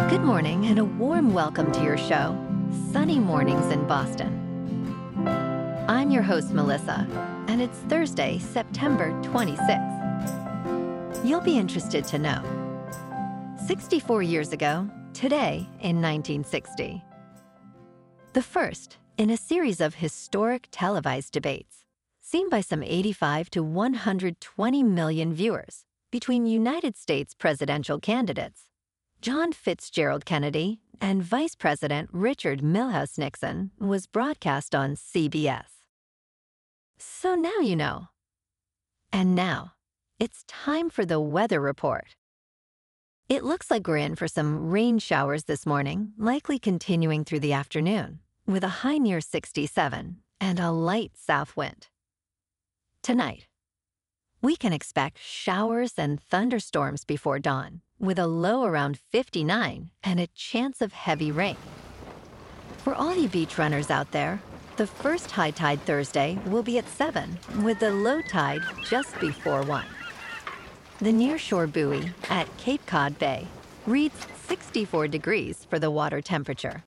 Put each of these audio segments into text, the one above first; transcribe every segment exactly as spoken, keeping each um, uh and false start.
Good morning and a warm welcome to your show, Sunny Mornings in Boston. I'm your host, Melissa, and it's Thursday, September twenty-sixth. You'll be interested to know. sixty-four years ago, today in nineteen sixty. The first in a series of historic televised debates, seen by some eighty-five to one hundred twenty million viewers between United States presidential candidates John Fitzgerald Kennedy and Vice President Richard Milhous Nixon, was broadcast on C B S. So now you know. And now, it's time for the weather report. It looks like we're in for some rain showers this morning, likely continuing through the afternoon, with a high near sixty-seven and a light south wind. Tonight, we can expect showers and thunderstorms before dawn, with a low around fifty-nine and a chance of heavy rain. For all you beach runners out there, the first high tide Thursday will be at seven, with the low tide just before one. The nearshore buoy at Cape Cod Bay reads sixty-four degrees for the water temperature.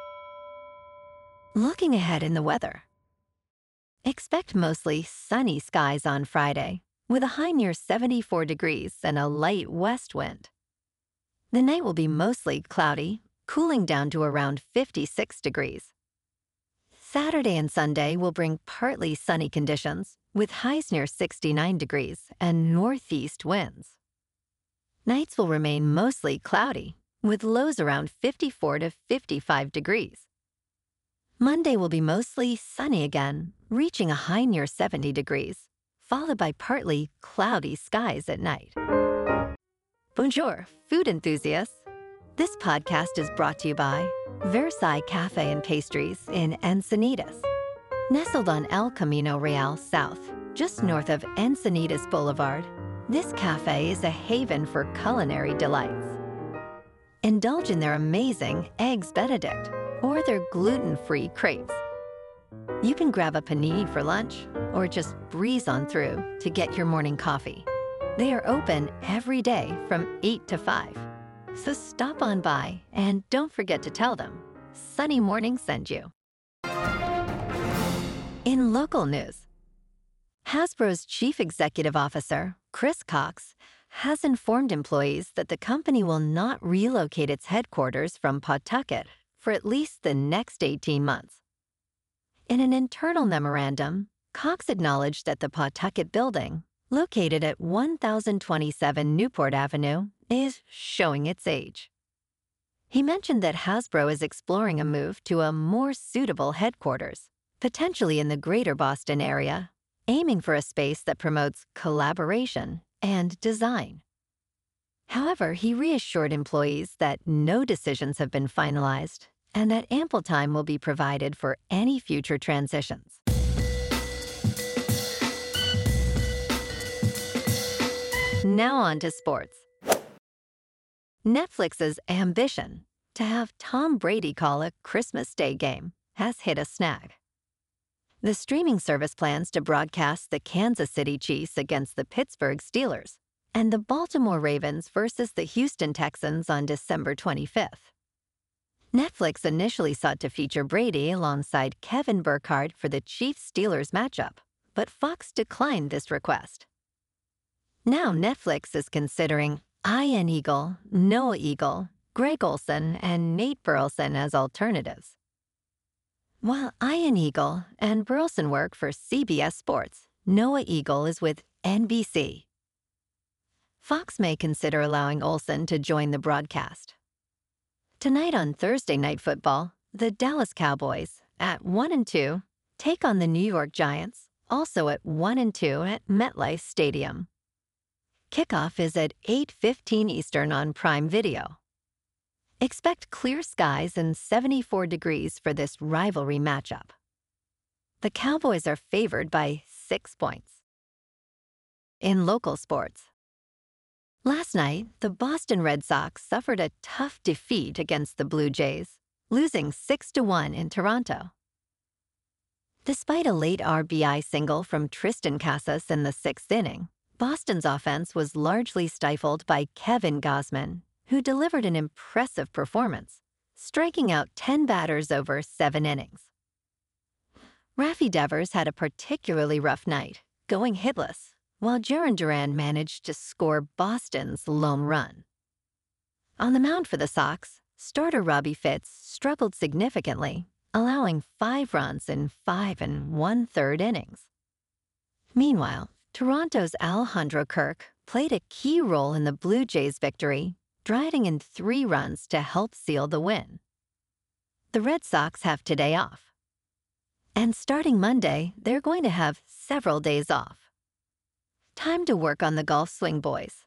Looking ahead in the weather, expect mostly sunny skies on Friday, with a high near seventy-four degrees and a light west wind. The night will be mostly cloudy, cooling down to around fifty-six degrees. Saturday and Sunday will bring partly sunny conditions, with highs near sixty-nine degrees and northeast winds. Nights will remain mostly cloudy, with lows around fifty-four to fifty-five degrees. Monday will be mostly sunny again, reaching a high near seventy degrees, followed by partly cloudy skies at night. Bonjour, food enthusiasts. This podcast is brought to you by Versailles Cafe and Pastries in Encinitas. Nestled on El Camino Real South, just north of Encinitas Boulevard, this cafe is a haven for culinary delights. Indulge in their amazing Eggs Benedict or their gluten-free crepes. You can grab a panini for lunch or just breeze on through to get your morning coffee. They are open every day from eight to five. So stop on by and don't forget to tell them Sunny Morning sent you. In local news, Hasbro's Chief Executive Officer, Chris Cox, has informed employees that the company will not relocate its headquarters from Pawtucket for at least the next eighteen months. In an internal memorandum, Cox acknowledged that the Pawtucket building, located at one thousand twenty-seven Newport Avenue, is showing its age. He mentioned that Hasbro is exploring a move to a more suitable headquarters, potentially in the greater Boston area, aiming for a space that promotes collaboration and design. However, he reassured employees that no decisions have been finalized and that ample time will be provided for any future transitions. Now on to sports. Netflix's ambition to have Tom Brady call a Christmas Day game has hit a snag. The streaming service plans to broadcast the Kansas City Chiefs against the Pittsburgh Steelers and the Baltimore Ravens versus the Houston Texans on December twenty-fifth. Netflix initially sought to feature Brady alongside Kevin Burkhardt for the Chiefs-Steelers matchup, but Fox declined this request. Now Netflix is considering Ian Eagle, Noah Eagle, Greg Olsen, and Nate Burleson as alternatives. While Ian Eagle and Burleson work for C B S Sports, Noah Eagle is with N B C. Fox may consider allowing Olsen to join the broadcast. Tonight on Thursday Night Football, the Dallas Cowboys, at one and two, take on the New York Giants, also at one and two at MetLife Stadium. Kickoff is at eight fifteen Eastern on Prime Video. Expect clear skies and seventy-four degrees for this rivalry matchup. The Cowboys are favored by six points. In local sports, last night, the Boston Red Sox suffered a tough defeat against the Blue Jays, losing six to one in Toronto. Despite a late R B I single from Tristan Casas in the sixth inning, Boston's offense was largely stifled by Kevin Gausman, who delivered an impressive performance, striking out ten batters over seven innings. Rafi Devers had a particularly rough night, going hitless, while Jarren Duran managed to score Boston's lone run. On the mound for the Sox, starter Robbie Fitts struggled significantly, allowing five runs in five and one-third innings. Meanwhile, Toronto's Alejandro Kirk played a key role in the Blue Jays' victory, driving in three runs to help seal the win. The Red Sox have today off. And starting Monday, they're going to have several days off. Time to work on the golf swing, boys.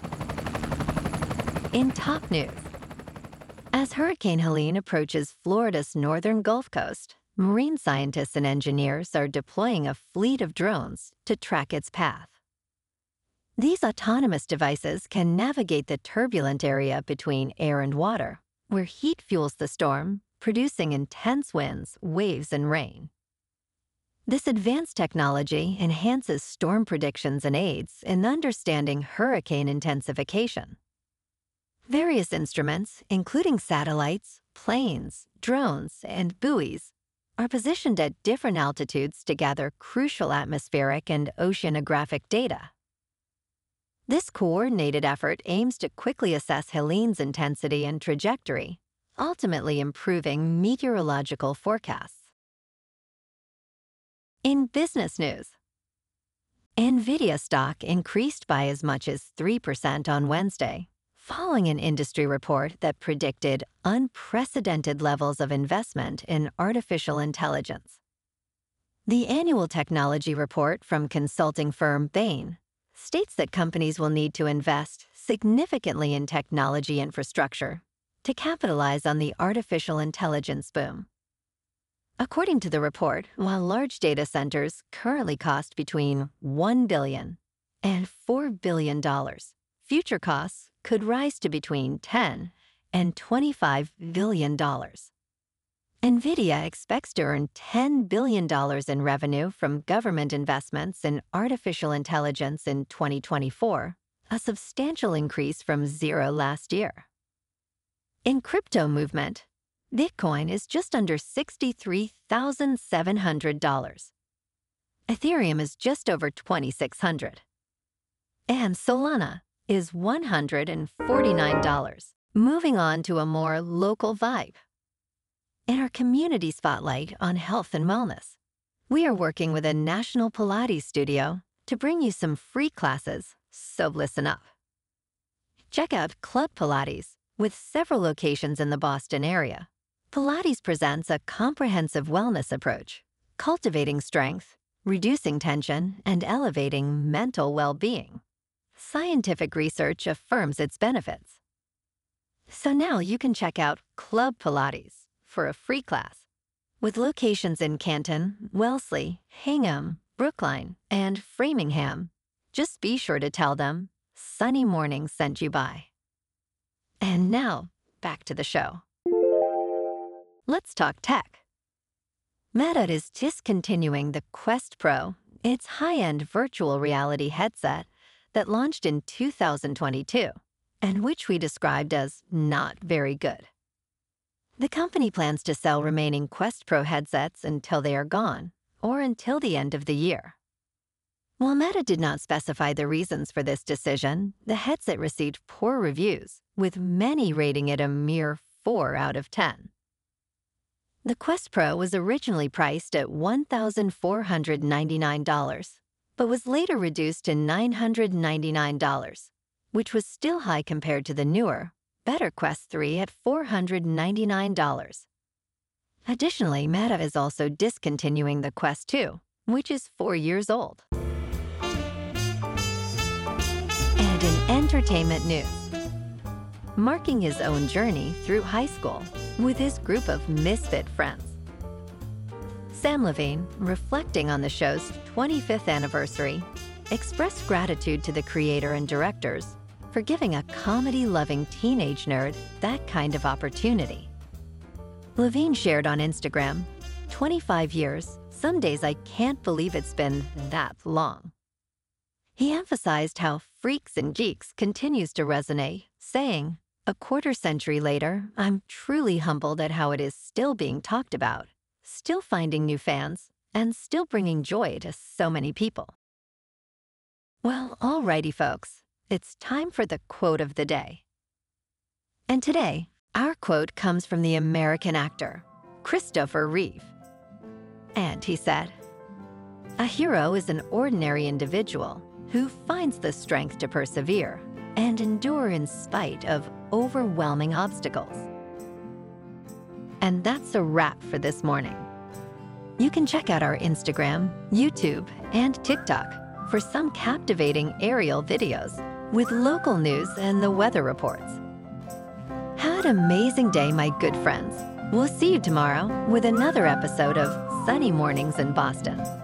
In top news, as Hurricane Helene approaches Florida's northern Gulf Coast, marine scientists and engineers are deploying a fleet of drones to track its path. These autonomous devices can navigate the turbulent area between air and water, where heat fuels the storm, producing intense winds, waves, and rain. This advanced technology enhances storm predictions and aids in understanding hurricane intensification. Various instruments, including satellites, planes, drones, and buoys, are positioned at different altitudes to gather crucial atmospheric and oceanographic data. This coordinated effort aims to quickly assess Helene's intensity and trajectory, ultimately improving meteorological forecasts. In business news, NVIDIA stock increased by as much as three percent on Wednesday, following an industry report that predicted unprecedented levels of investment in artificial intelligence. The annual technology report from consulting firm Bain states that companies will need to invest significantly in technology infrastructure to capitalize on the artificial intelligence boom. According to the report, while large data centers currently cost between one billion dollars and four billion dollars, future costs could rise to between ten and twenty-five billion dollars. NVIDIA expects to earn ten billion dollars in revenue from government investments in artificial intelligence in twenty twenty-four, a substantial increase from zero last year. In crypto movement, Bitcoin is just under sixty-three thousand seven hundred dollars. Ethereum is just over twenty-six hundred dollars. And Solana is one hundred forty-nine dollars. Moving on to a more local vibe. In our community spotlight on health and wellness, we are working with a national Pilates studio to bring you some free classes, so listen up. Check out Club Pilates, with several locations in the Boston area. Pilates presents a comprehensive wellness approach, cultivating strength, reducing tension, and elevating mental well-being. Scientific research affirms its benefits. So now you can check out Club Pilates for a free class. With locations in Canton, Wellesley, Hingham, Brookline, and Framingham, just be sure to tell them Sunny Morning sent you by. And now, back to the show. Let's talk tech. Meta is discontinuing the Quest Pro, its high-end virtual reality headset that launched in two thousand twenty-two, and which we described as not very good. The company plans to sell remaining Quest Pro headsets until they are gone, or until the end of the year. While Meta did not specify the reasons for this decision, the headset received poor reviews, with many rating it a mere four out of ten. The Quest Pro was originally priced at one thousand four hundred ninety-nine dollars, but was later reduced to nine hundred ninety-nine dollars, which was still high compared to the newer, better Quest three at four hundred ninety-nine dollars. Additionally, Meta is also discontinuing the Quest two, which is four years old. And in entertainment news, marking his own journey through high school with his group of misfit friends, Sam Levine, reflecting on the show's twenty-fifth anniversary, expressed gratitude to the creator and directors for giving a comedy-loving teenage nerd that kind of opportunity. Levine shared on Instagram, twenty-five years, some days I can't believe it's been that long. He emphasized how Freaks and Geeks continues to resonate, saying, A quarter century later, I'm truly humbled at how it is still being talked about, still finding new fans, and still bringing joy to so many people. Well, alrighty, folks, it's time for the quote of the day. And today, our quote comes from the American actor, Christopher Reeve. And he said, "A hero is an ordinary individual who finds the strength to persevere and endure in spite of overwhelming obstacles." And that's a wrap for this morning. You can check out our Instagram, YouTube, and TikTok for some captivating aerial videos with local news and the weather reports. Have an amazing day, my good friends. We'll see you tomorrow with another episode of Sunny Mornings in Boston.